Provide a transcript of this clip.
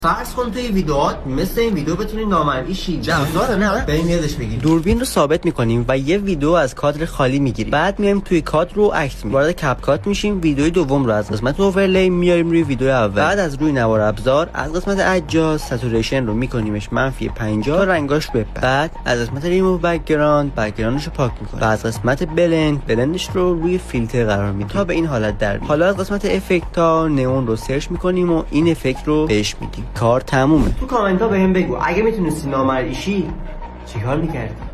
فرض کن توی ویدیوات مثل این ویدیو بتونی نامرئی شی. جذابه نه؟ بریم یادش بگیریم. دوربین رو ثابت می‌کنیم و یه ویدیو از کادر خالی می‌گیریم. بعد میایم توی کادر رو عکس می‌گیریم. وارد کپ کات میشیم. ویدیوی دوم رو از قسمت اورلی میاریم روی ویدیو اول. بعد از روی نوار ابزار از قسمت ادجاست ساتوریشن رو می‌کنیمش -50 تا رنگاش بپره. بعد از قسمت ریموو بک‌گراندش رو پاک می‌کنیم. و از قسمت بلندش رو روی فیلتر قرار میدیم تا به این حالت در بیاد. حالا از قسمت افکت تا نئون رو سرچ می‌کنیم و این افکت رو بهش میدیم. کار تمومه. تو کامنت ها بهم بگو اگه میتونستی نامرئی شی چیکار می‌کردی؟